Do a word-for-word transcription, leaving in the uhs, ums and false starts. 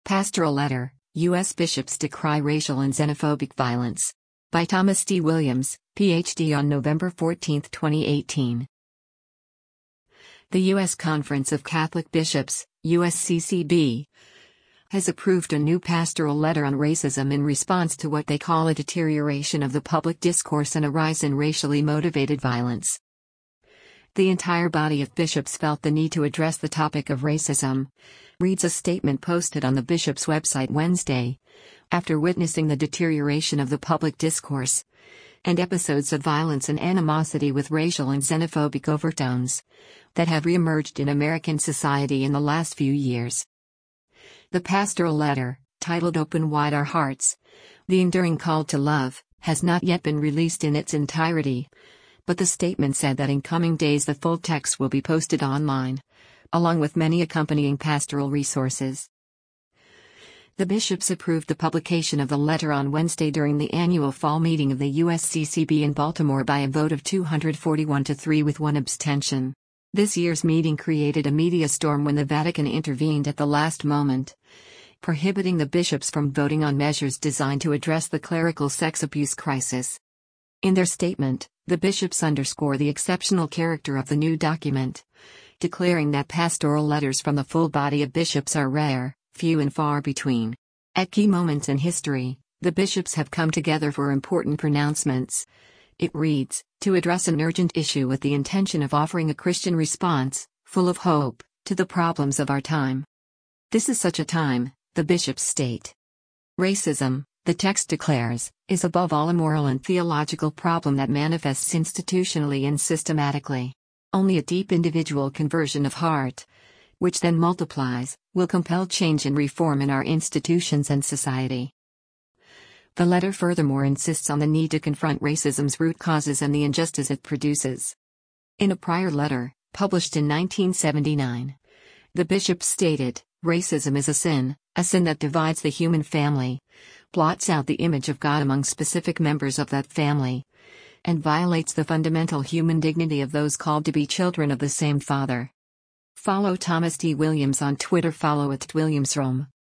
Pastoral Letter, U S Bishops Decry Racial and Xenophobic Violence. By Thomas D. Williams, P H D on November fourteenth, twenty eighteen. The U S Conference of Catholic Bishops, U S C C B, has approved a new pastoral letter on racism in response to what they call a deterioration of the public discourse and a rise in racially motivated violence. The entire body of bishops felt the need to address the topic of racism, reads a statement posted on the bishop's website Wednesday, after witnessing the deterioration of the public discourse and episodes of violence and animosity with racial and xenophobic overtones that have reemerged in American society in the last few years. The pastoral letter, titled Open Wide Our Hearts, The Enduring Call to Love, has not yet been released in its entirety, but the statement said that in coming days the full text will be posted online, along with many accompanying pastoral resources. The bishops approved the publication of the letter on Wednesday during the annual fall meeting of the U S C C B in Baltimore by a vote of two hundred forty-one to three with one abstention. This year's meeting created a media storm when the Vatican intervened at the last moment, prohibiting the bishops from voting on measures designed to address the clerical sex abuse crisis. In their statement, the bishops underscore the exceptional character of the new document, declaring that pastoral letters from the full body of bishops are rare, few and far between. At key moments in history, the bishops have come together for important pronouncements. It reads, to address an urgent issue with the intention of offering a Christian response, full of hope, to the problems of our time. This is such a time, the bishops state. Racism, the text declares, is above all a moral and theological problem that manifests institutionally and systematically. Only a deep individual conversion of heart, which then multiplies, will compel change and reform in our institutions and society. The letter furthermore insists on the need to confront racism's root causes and the injustice it produces. In a prior letter, published in nineteen seventy-nine, the bishops stated, racism is a sin, a sin that divides the human family, blots out the image of God among specific members of that family, and violates the fundamental human dignity of those called to be children of the same Father. Follow Thomas D. Williams on Twitter. Follow at Williamsrome.